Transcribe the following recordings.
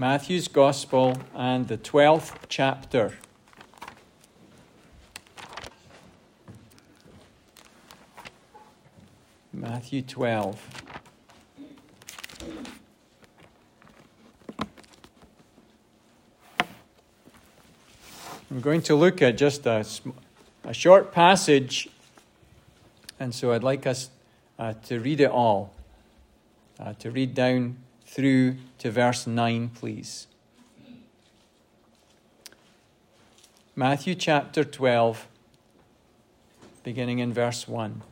Matthew's Gospel and the 12th chapter. Matthew 12. We're going to look at just a short passage, and so I'd like us to read it all, to read down through to verse 9, please. Matthew chapter 12, beginning in verse 1.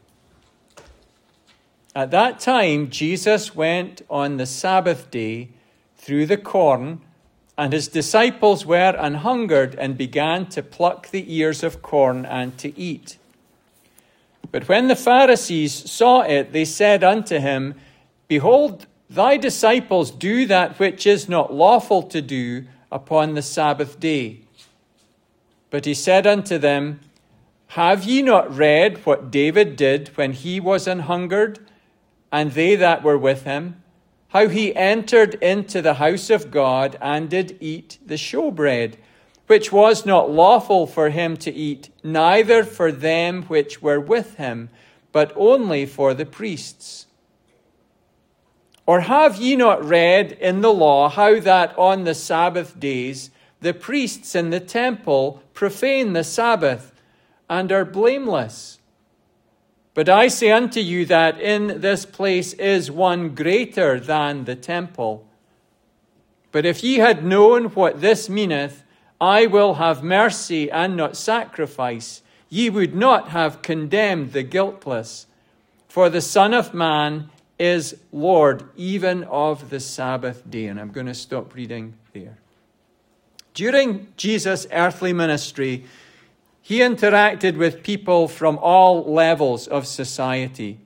At that time, Jesus went on the Sabbath day through the corn, and his disciples were an hungered and began to pluck the ears of corn and to eat. But when the Pharisees saw it, they said unto him, Behold, thy disciples do that which is not lawful to do upon the Sabbath day. But he said unto them, Have ye not read what David did when he was an hungered, and they that were with him, how he entered into the house of God and did eat the showbread, which was not lawful for him to eat, neither for them which were with him, but only for the priests? Or have ye not read in the law how that on the Sabbath days the priests in the temple profane the Sabbath and are blameless? But I say unto you that in this place is one greater than the temple. But if ye had known what this meaneth, I will have mercy and not sacrifice, ye would not have condemned the guiltless. For the Son of Man is Lord even of the Sabbath day. And I'm going to stop reading there. During Jesus' earthly ministry, he interacted with people from all levels of society.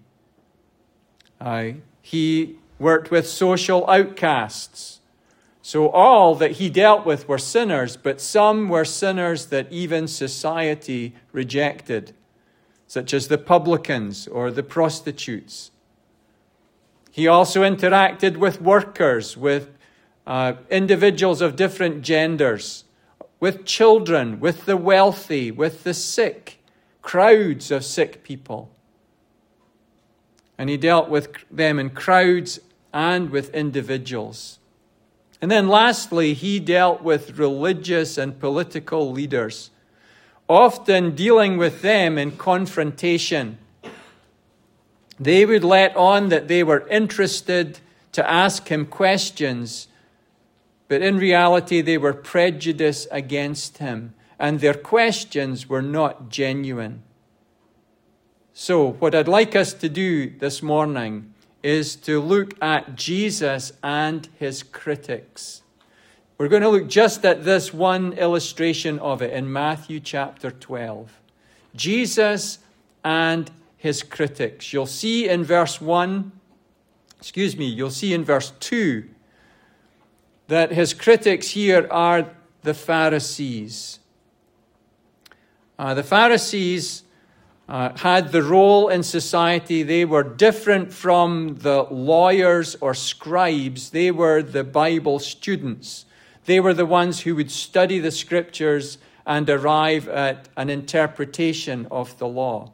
He worked with social outcasts. So all that he dealt with were sinners, but some were sinners that even society rejected, such as the publicans or the prostitutes. He also interacted with workers, with individuals of different genders, with children, with the wealthy, with the sick, crowds of sick people. And he dealt with them in crowds and with individuals. And then lastly, he dealt with religious and political leaders, often dealing with them in confrontation. They would let on that they were interested to ask him questions, but in reality they were prejudiced against him, and their questions were not genuine. So what I'd like us to do this morning is to look at Jesus and his critics. We're going to look just at this one illustration of it in Matthew chapter 12. Jesus and his critics. You'll see in verse 2 that his critics here are the Pharisees. The Pharisees had the role in society. They were different from the lawyers or scribes. They were the Bible students. They were the ones who would study the scriptures and arrive at an interpretation of the law.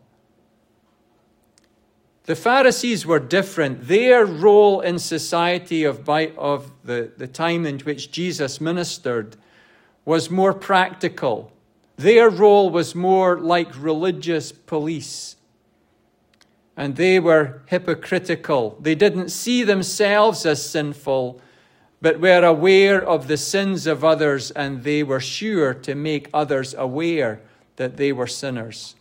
The Pharisees were different. Their role in society of the time in which Jesus ministered was more practical. Their role was more like religious police. And they were hypocritical. They didn't see themselves as sinful, but were aware of the sins of others, and they were sure to make others aware that they were sinners.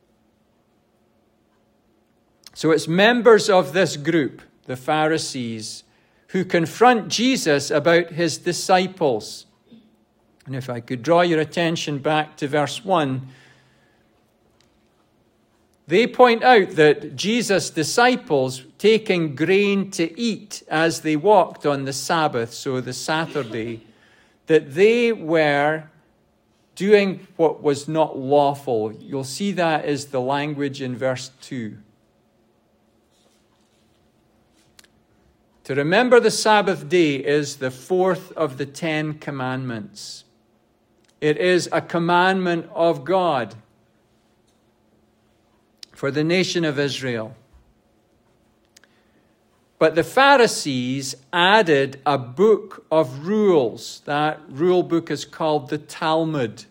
So it's members of this group, the Pharisees, who confront Jesus about his disciples. And if I could draw your attention back to verse 1, they point out that Jesus' disciples taking grain to eat as they walked on the Sabbath, so the Saturday, that they were doing what was not lawful. You'll see that is the language in verse 2. To remember the Sabbath day is the fourth of the 10 commandments. It is a commandment of God for the nation of Israel. But the Pharisees added a book of rules. That rule book is called the Talmud.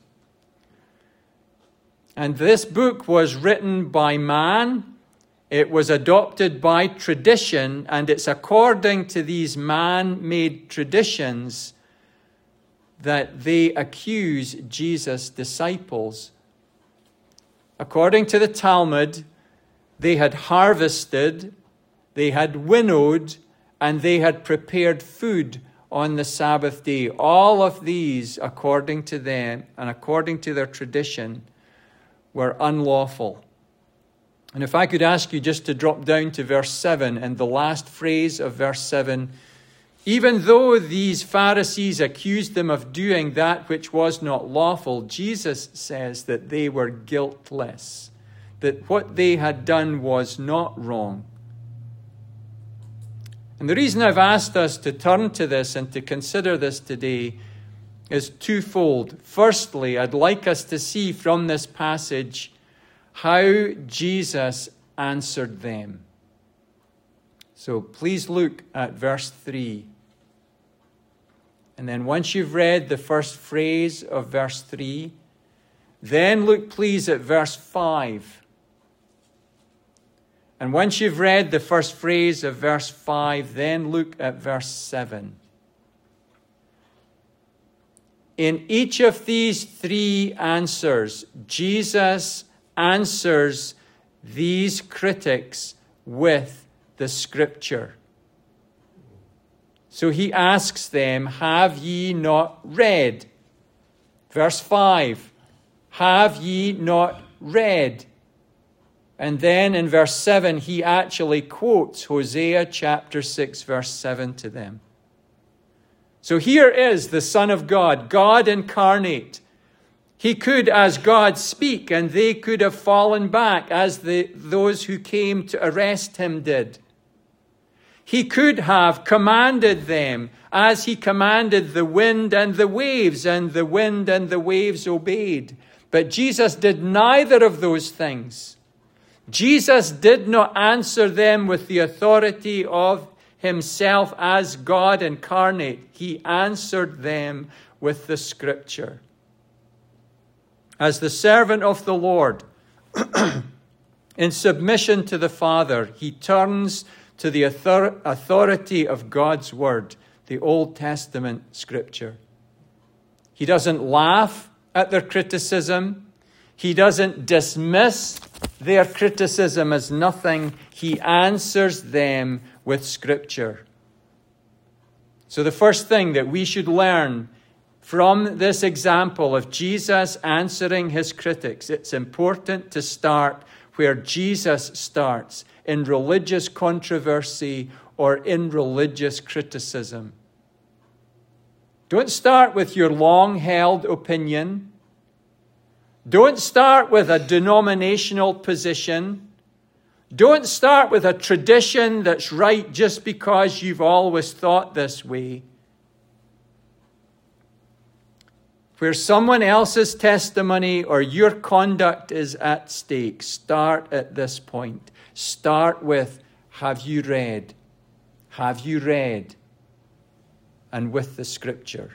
And this book was written by man. It was adopted by tradition, and it's according to these man-made traditions that they accuse Jesus' disciples. According to the Talmud, they had harvested, they had winnowed, and they had prepared food on the Sabbath day. All of these, according to them and according to their tradition, were unlawful. And if I could ask you just to drop down to verse 7 and the last phrase of verse 7, even though these Pharisees accused them of doing that which was not lawful, Jesus says that they were guiltless, that what they had done was not wrong. And the reason I've asked us to turn to this and to consider this today is twofold. Firstly, I'd like us to see from this passage how Jesus answered them. So please look at verse 3. And then once you've read the first phrase of verse 3, then look please at verse 5. And once you've read the first phrase of verse 5, then look at verse 7. In each of these three answers, Jesus answers these critics with the Scripture. So he asks them, have ye not read? Verse 5, have ye not read? And then in verse 7, he actually quotes Hosea chapter 6, verse 7 to them. So here is the Son of God, God incarnate. He could, as God, speak, and they could have fallen back as those who came to arrest him did. He could have commanded them as he commanded the wind and the waves, and the wind and the waves obeyed. But Jesus did neither of those things. Jesus did not answer them with the authority of himself as God incarnate. He answered them with the Scripture. As the servant of the Lord, in submission to the Father, he turns to the authority of God's Word, the Old Testament Scripture. He doesn't laugh at their criticism. He doesn't dismiss their criticism as nothing. He answers them with Scripture. So the first thing that we should learn from this example of Jesus answering his critics, it's important to start where Jesus starts, in religious controversy or in religious criticism. Don't start with your long-held opinion. Don't start with a denominational position. Don't start with a tradition that's right just because you've always thought this way. Where someone else's testimony or your conduct is at stake, start at this point. Start with, have you read? Have you read? And with the Scripture.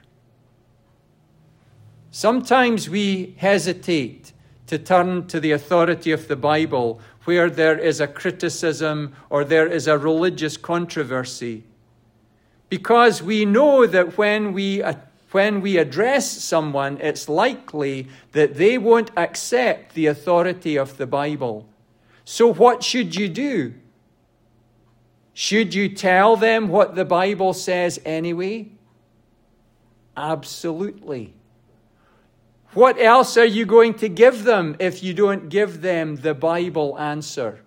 Sometimes we hesitate to turn to the authority of the Bible where there is a criticism or there is a religious controversy, because we know that when we address someone, it's likely that they won't accept the authority of the Bible. So what should you do? Should you tell them what the Bible says anyway? Absolutely. What else are you going to give them if you don't give them the Bible answer?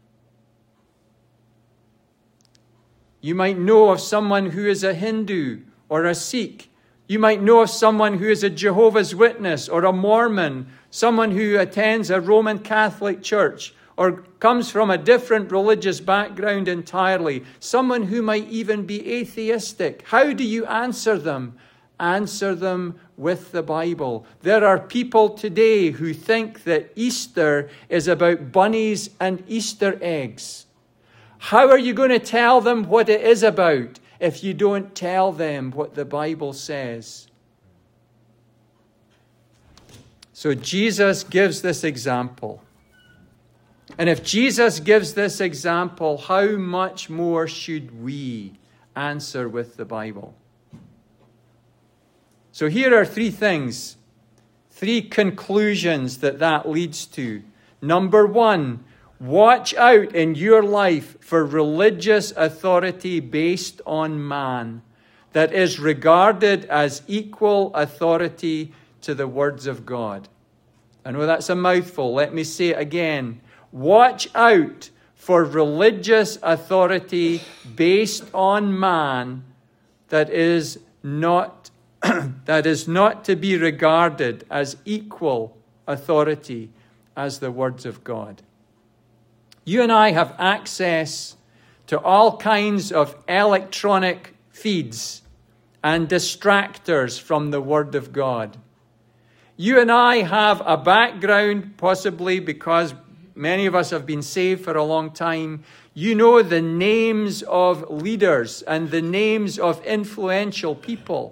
You might know of someone who is a Hindu or a Sikh. You might know of someone who is a Jehovah's Witness or a Mormon, someone who attends a Roman Catholic church or comes from a different religious background entirely, someone who might even be atheistic, how do you answer them? Answer them with the Bible. There are people today who think that Easter is about bunnies and Easter eggs. How are you going to tell them what it is about if you don't tell them what the Bible says? So Jesus gives this example. And if Jesus gives this example, how much more should we answer with the Bible? So here are three things, three conclusions that leads to. Number one, watch out in your life for religious authority based on man that is regarded as equal authority to the words of God. I know that's a mouthful. Let me say it again. Watch out for religious authority based on man that is not to be regarded as equal authority as the words of God. You and I have access to all kinds of electronic feeds and distractors from the Word of God. You and I have a background, possibly because many of us have been saved for a long time. You know the names of leaders and the names of influential people.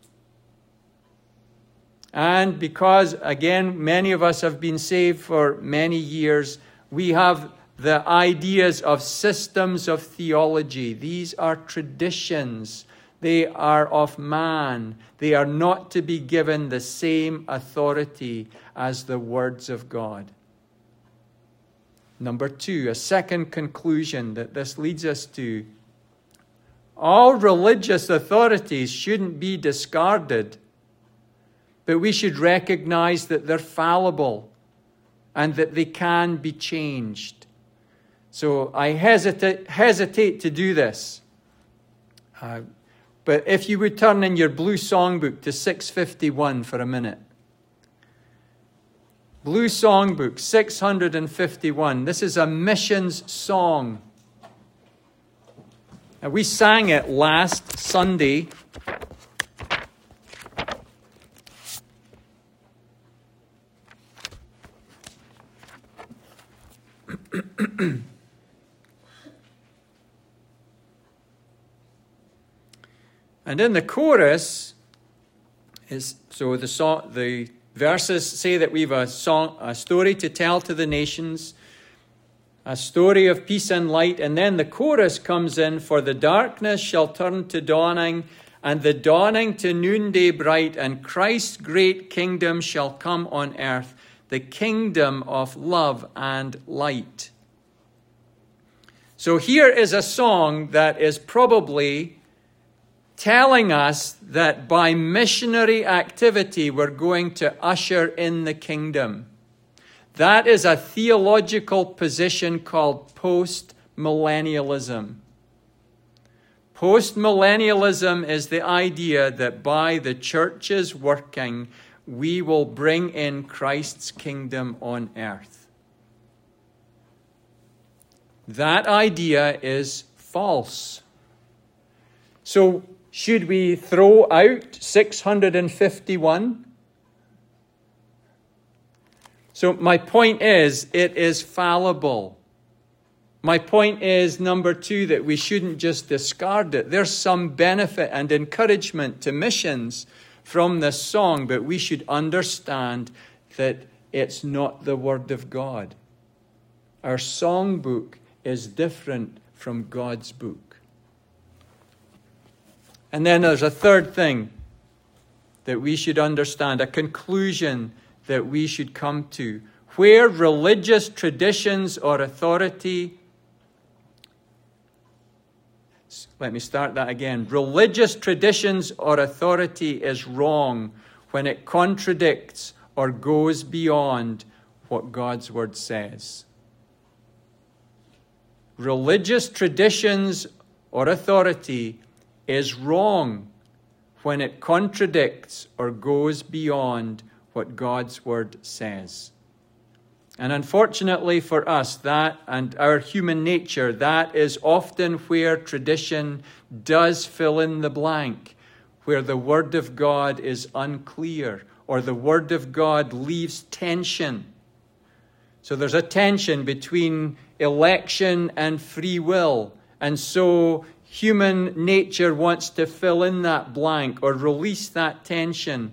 And because, again, many of us have been saved for many years, we have the ideas of systems of theology. These are traditions. They are of man. They are not to be given the same authority as the words of God. Number two, a second conclusion that this leads us to. All religious authorities shouldn't be discarded, but we should recognize that they're fallible and that they can be changed. So I hesitate to do this. But if you would turn in your blue songbook to 651 for a minute. Blue songbook, 651. This is a missions song. And we sang it last Sunday. And in the chorus the verses say that we've a story to tell to the nations, a story of peace and light, and then the chorus comes in, for the darkness shall turn to dawning, and the dawning to noonday bright, and Christ's great kingdom shall come on earth, the kingdom of love and light. So here is a song that is probably telling us that by missionary activity we're going to usher in the kingdom. That is a theological position called post-millennialism. Post-millennialism is the idea that by the church's working, we will bring in Christ's kingdom on earth. That idea is false. So, should we throw out 651? So my point is, it is fallible. My point is, number two, that we shouldn't just discard it. There's some benefit and encouragement to missions from this song, but we should understand that it's not the Word of God. Our songbook is different from God's book. And then there's a third thing that we should understand, a conclusion that we should come to. Where religious traditions or authority, let me start that again. Religious traditions or authority is wrong when it contradicts or goes beyond what God's Word says. Religious traditions or authority is wrong when it contradicts or goes beyond what God's Word says. And unfortunately for us, that and our human nature, that is often where tradition does fill in the blank, where the Word of God is unclear or the Word of God leaves tension. So there's a tension between election and free will. And so human nature wants to fill in that blank or release that tension.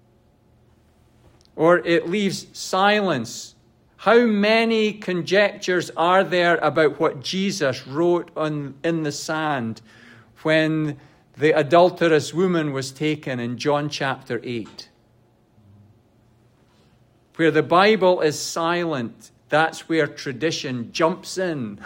Or it leaves silence. How many conjectures are there about what Jesus wrote in the sand when the adulterous woman was taken in John chapter 8? Where the Bible is silent, that's where tradition jumps in.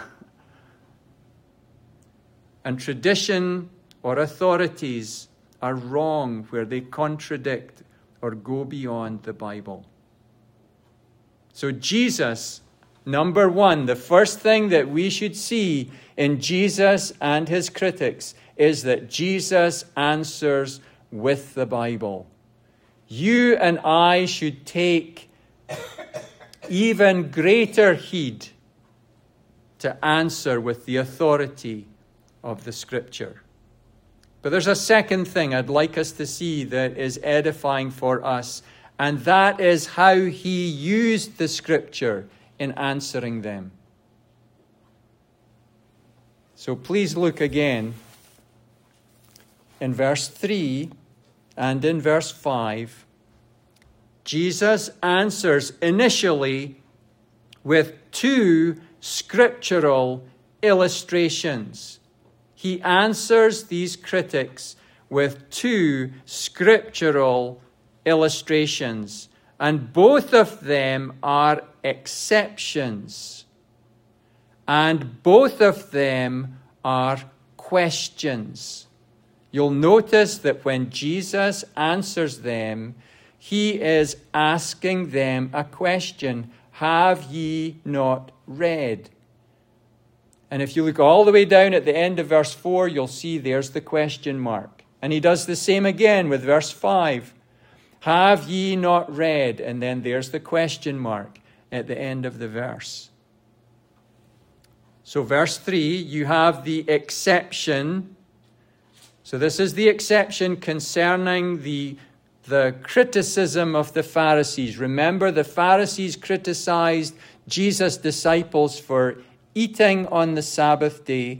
And tradition or authorities are wrong where they contradict or go beyond the Bible. So Jesus, number one, the first thing that we should see in Jesus and his critics is that Jesus answers with the Bible. You and I should take even greater heed to answer with the authority of the Scripture. But there's a second thing I'd like us to see that is edifying for us, and that is how he used the Scripture in answering them. So please look again in verse 3 and in verse 5. Jesus answers initially with two scriptural illustrations. He answers these critics with two scriptural illustrations, and both of them are exceptions, and both of them are questions. You'll notice that when Jesus answers them, he is asking them a question. Have ye not read? And if you look all the way down at the end of verse 4, you'll see there's the question mark. And he does the same again with verse 5. Have ye not read? And then there's the question mark at the end of the verse. So verse 3, you have the exception. So this is the exception concerning the criticism of the Pharisees. Remember, the Pharisees criticized Jesus' disciples for eating on the Sabbath day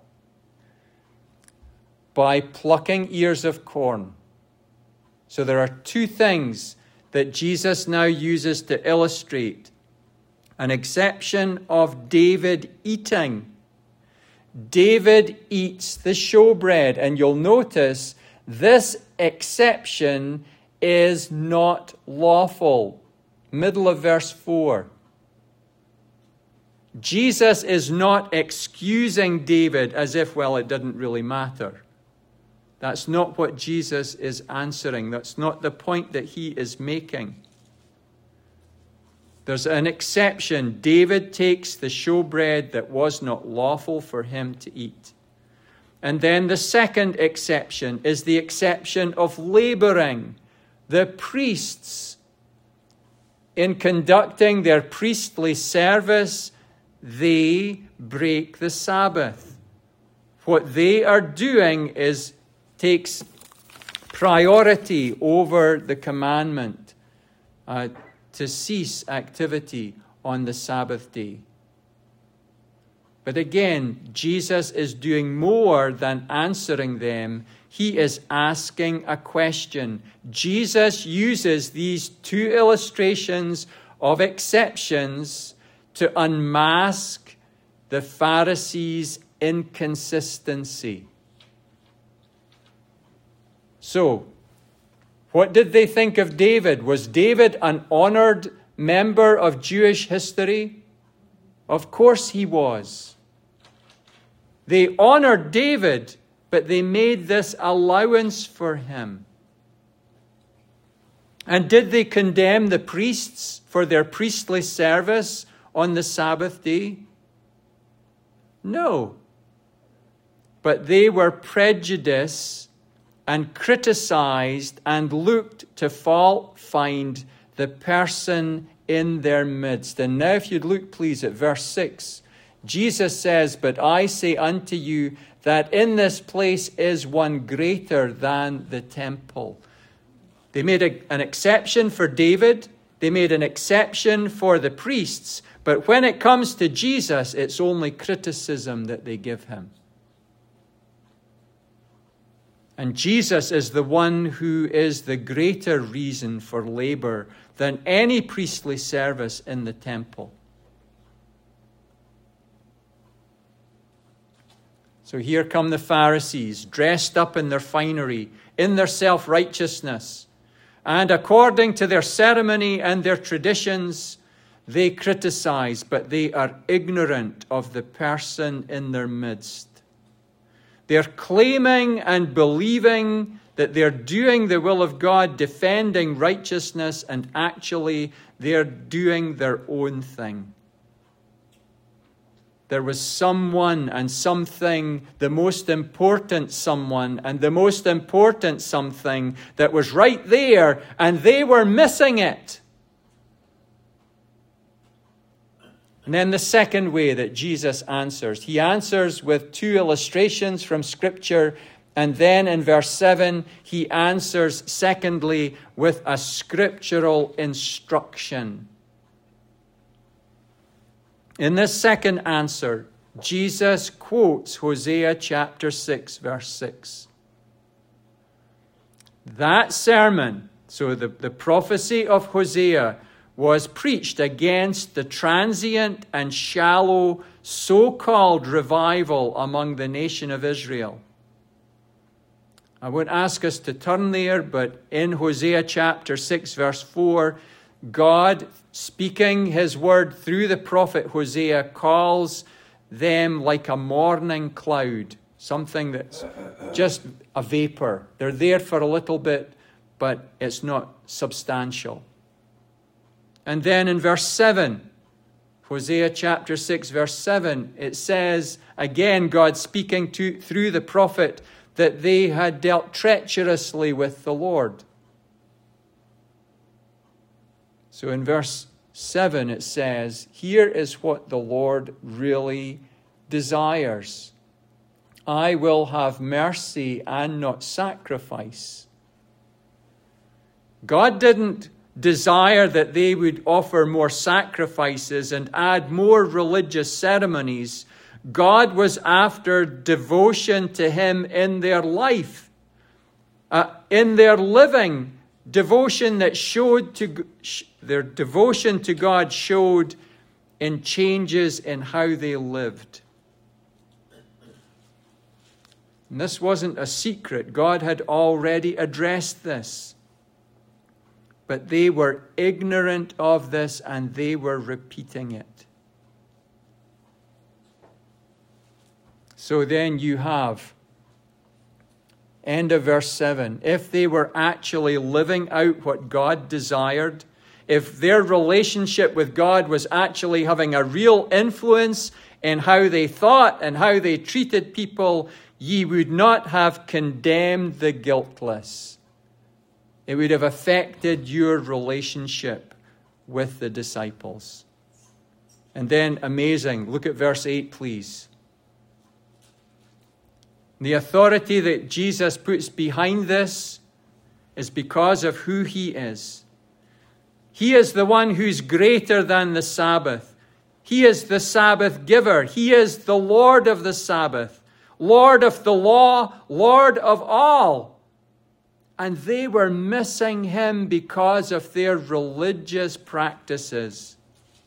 by plucking ears of corn. So there are two things that Jesus now uses to illustrate. An exception of David eating. David eats the showbread, and you'll notice this exception is not lawful. Middle of verse 4. Jesus is not excusing David as if, well, it didn't really matter. That's not what Jesus is answering. That's not the point that he is making. There's an exception. David takes the showbread that was not lawful for him to eat. And then the second exception is the exception of laboring. The priests, in conducting their priestly service, they break the Sabbath. What they are doing takes priority over the commandment to cease activity on the Sabbath day. But again, Jesus is doing more than answering them. He is asking a question. Jesus uses these two illustrations of exceptions to unmask the Pharisees' inconsistency. So, what did they think of David? Was David an honored member of Jewish history? Of course he was. They honored David, but they made this allowance for him. And did they condemn the priests for their priestly service on the Sabbath day? No. But they were prejudiced and criticized and looked to fault find the person in their midst. And now if you'd look, please, at verse 6. Jesus says, "But I say unto you that in this place is one greater than the temple." They made an exception for David. They made an exception for the priests. But when it comes to Jesus, it's only criticism that they give him. And Jesus is the one who is the greater reason for labor than any priestly service in the temple. So here come the Pharisees, dressed up in their finery, in their self-righteousness. And according to their ceremony and their traditions, they criticize, but they are ignorant of the person in their midst. They're claiming and believing that they're doing the will of God, defending righteousness, and actually they're doing their own thing. There was someone and something, the most important someone and the most important something that was right there, and they were missing it. And then the second way that Jesus answers. He answers with two illustrations from Scripture. And then in verse 7, he answers, secondly, with a scriptural instruction. In this second answer, Jesus quotes Hosea chapter 6, verse 6. That sermon, so the prophecy of Hosea, was preached against the transient and shallow so-called revival among the nation of Israel. I won't ask us to turn there, but in Hosea chapter 6, verse 4, God, speaking his word through the prophet Hosea, calls them like a morning cloud, something that's just a vapor. They're there for a little bit, but it's not substantial. And then in verse 7, Hosea chapter 6, verse 7, it says, again, God speaking through the prophet, that they had dealt treacherously with the Lord. So in verse 7 it says, here is what the Lord really desires. I will have mercy and not sacrifice. God didn't desire that they would offer more sacrifices and add more religious ceremonies. God was after devotion to him in their life, in their living. Devotion that showed their devotion to God showed in changes in how they lived. And this wasn't a secret. God had already addressed this. But they were ignorant of this and they were repeating it. So then you have, end of verse 7, if they were actually living out what God desired, if their relationship with God was actually having a real influence in how they thought and how they treated people, ye would not have condemned the guiltless. It would have affected your relationship with the disciples. And then, amazing, look at verse 8, please. The authority that Jesus puts behind this is because of who he is. He is the one who's greater than the Sabbath. He is the Sabbath giver. He is the Lord of the Sabbath, Lord of the law, Lord of all. And they were missing him because of their religious practices.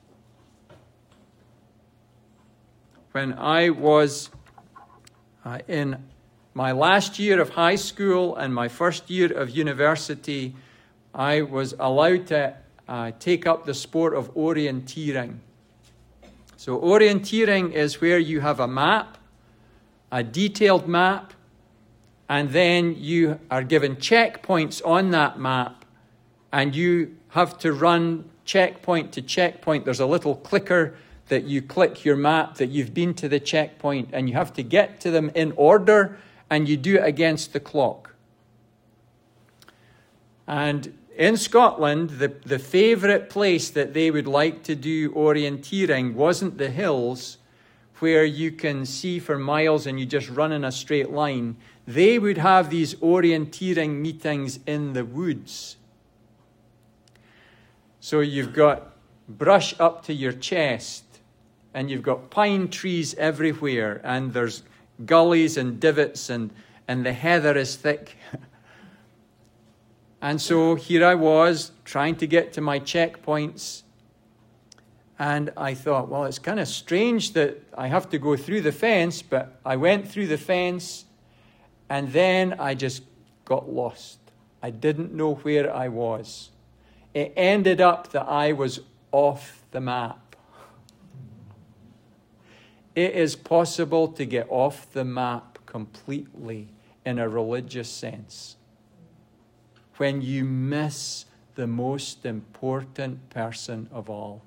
When I was in my last year of high school and my first year of university, I was allowed to take up the sport of orienteering. So orienteering is where you have a map, a detailed map, and then you are given checkpoints on that map, and you have to run checkpoint to checkpoint. There's a little clicker that you click your map that you've been to the checkpoint, and you have to get to them in order, and you do it against the clock. And In Scotland, the favourite place that they would like to do orienteering wasn't the hills where you can see for miles and you just run in a straight line. They would have these orienteering meetings in the woods. So you've got brush up to your chest, and you've got pine trees everywhere, and there's gullies and divots, and the heather is thick. And so here I was trying to get to my checkpoints. And I thought, well, it's kind of strange that I have to go through the fence, but I went through the fence, and then I just got lost. I didn't know where I was. It ended up that I was off the map. It is possible to get off the map completely in a religious sense when you miss the most important person of all.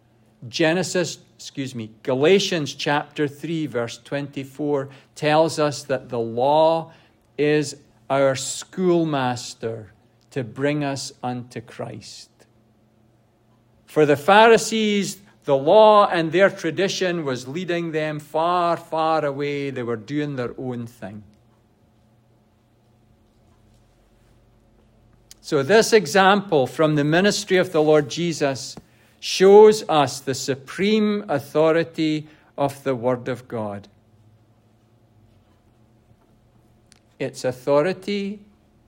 Galatians chapter 3, verse 24 tells us that the law is our schoolmaster to bring us unto Christ. For the Pharisees, the law and their tradition was leading them far, far away. They were doing their own thing. So this example from the ministry of the Lord Jesus shows us the supreme authority of the Word of God. Its authority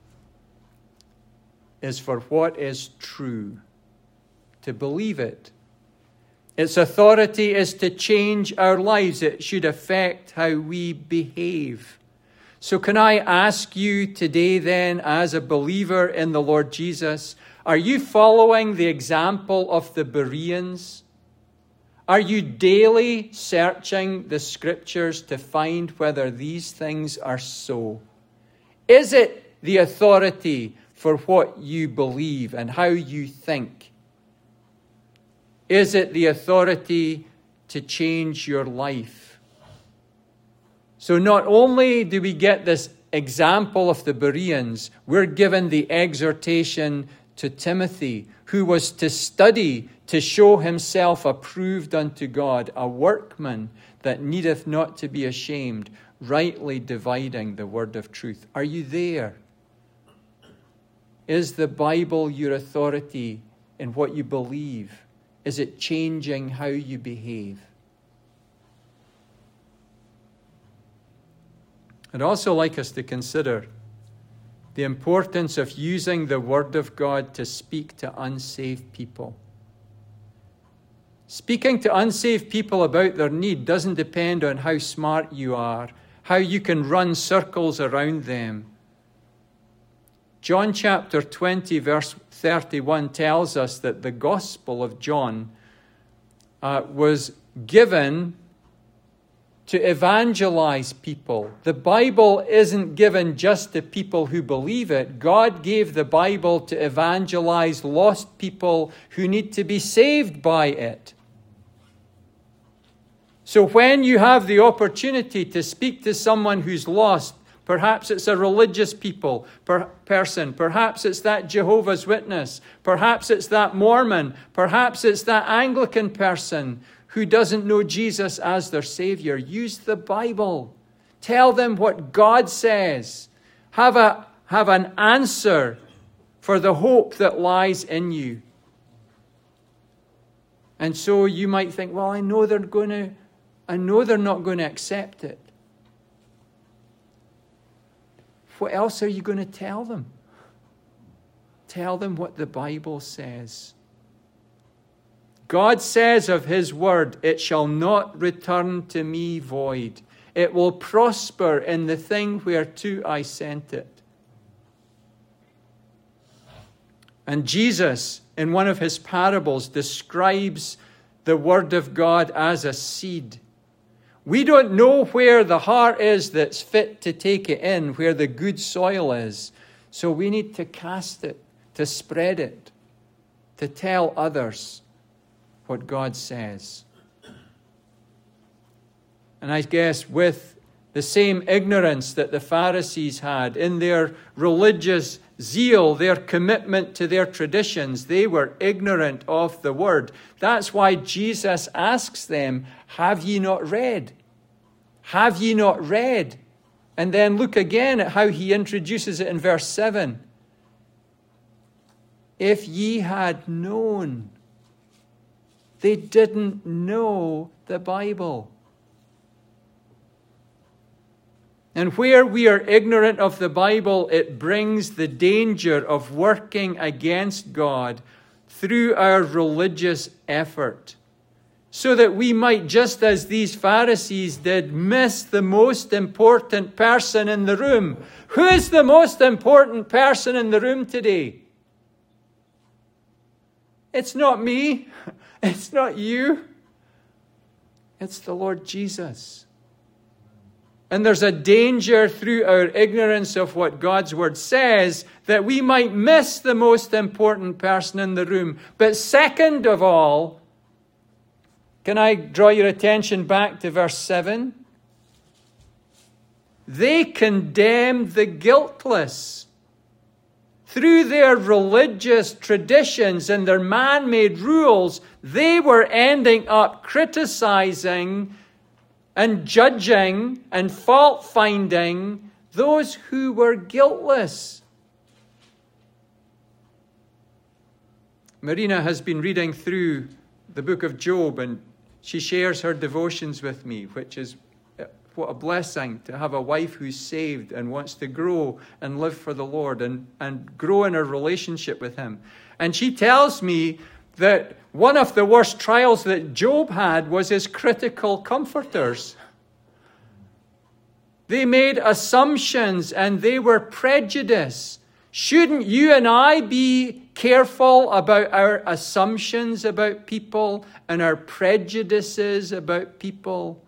is for what is true, to believe it. Its authority is to change our lives. It should affect how we behave. So can I ask you today then, as a believer in the Lord Jesus, are you following the example of the Bereans? Are you daily searching the Scriptures to find whether these things are so? Is it the authority for what you believe and how you think? Is it the authority to change your life? So not only do we get this example of the Bereans, we're given the exhortation to Timothy, who was to study to show himself approved unto God, a workman that needeth not to be ashamed, rightly dividing the word of truth. Are you there? Is the Bible your authority in what you believe? Is it changing how you behave? I'd also like us to consider the importance of using the Word of God to speak to unsaved people. Speaking to unsaved people about their need doesn't depend on how smart you are, how you can run circles around them. John chapter 20, verse 31 tells us that the Gospel of John was given to evangelize people. The Bible isn't given just to people who believe it. God gave the Bible to evangelize lost people who need to be saved by it. So when you have the opportunity to speak to someone who's lost, perhaps it's a religious person, perhaps it's that Jehovah's Witness, perhaps it's that Mormon, perhaps it's that Anglican person who doesn't know Jesus as their Savior, use the Bible. Tell them what God says. Have an answer for the hope that lies in you. And so you might think, well, I know they're not going to accept it. What else are you going to tell them? Tell them what the Bible says. God says of His word, it shall not return to me void. It will prosper in the thing whereto I sent it. And Jesus, in one of His parables, describes the word of God as a seed. We don't know where the heart is that's fit to take it in, where the good soil is. So we need to cast it, to spread it, to tell others what God says. And I guess with The same ignorance that the Pharisees had in their religious zeal, their commitment to their traditions. They were ignorant of the word. That's why Jesus asks them, have ye not read? Have ye not read? And then look again at how he introduces it in verse 7. If ye had known. They didn't know the Bible. And where we are ignorant of the Bible, it brings the danger of working against God through our religious effort, so that we might, just as these Pharisees did, miss the most important person in the room. Who is the most important person in the room today? It's not me. It's not you. It's the Lord Jesus. And there's a danger through our ignorance of what God's word says that we might miss the most important person in the room. But second of all, can I draw your attention back to verse 7? They condemned the guiltless. Through their religious traditions and their man-made rules, they were ending up criticizing and judging and fault-finding those who were guiltless. Marina has been reading through the book of Job, and she shares her devotions with me, which is what a blessing to have a wife who's saved and wants to grow and live for the Lord and grow in her relationship with him. And she tells me that one of the worst trials that Job had was his critical comforters. They made assumptions and they were prejudiced. Shouldn't you and I be careful about our assumptions about people and our prejudices about people?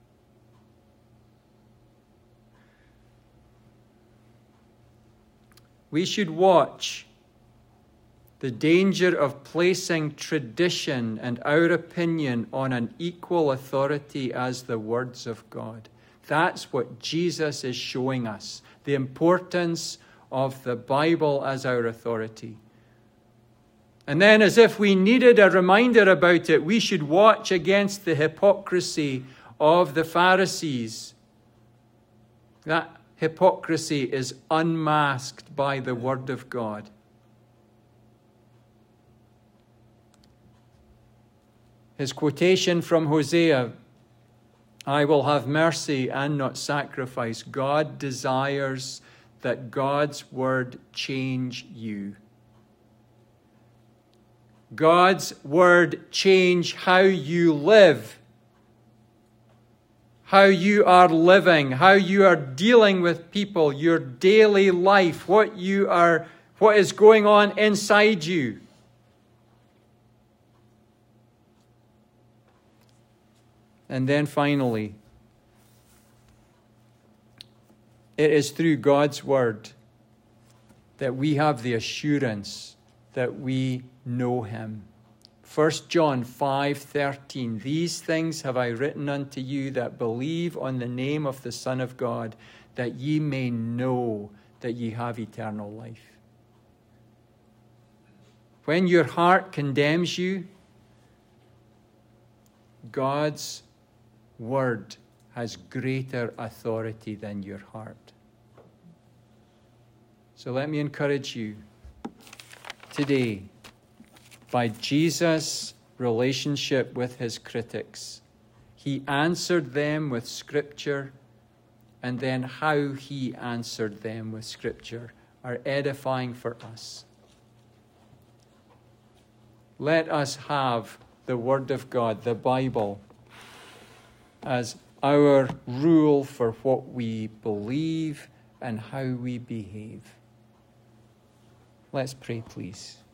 We should watch the danger of placing tradition and our opinion on an equal authority as the words of God. That's what Jesus is showing us, the importance of the Bible as our authority. And then, as if we needed a reminder about it, we should watch against the hypocrisy of the Pharisees. That hypocrisy is unmasked by the Word of God. His quotation from Hosea, I will have mercy and not sacrifice. God desires that God's word change you. God's word change how you live, how you are living, how you are dealing with people, your daily life, what is going on inside you. And then finally, it is through God's word that we have the assurance that we know him. 1 John 5:13, these things have I written unto you that believe on the name of the Son of God, that ye may know that ye have eternal life. When your heart condemns you, God's word has greater authority than your heart. So let me encourage you today, by Jesus' relationship with his critics, he answered them with Scripture, and then how he answered them with Scripture are edifying for us. Let us have the Word of God, the Bible, as our rule for what we believe and how we behave. Let's pray, please.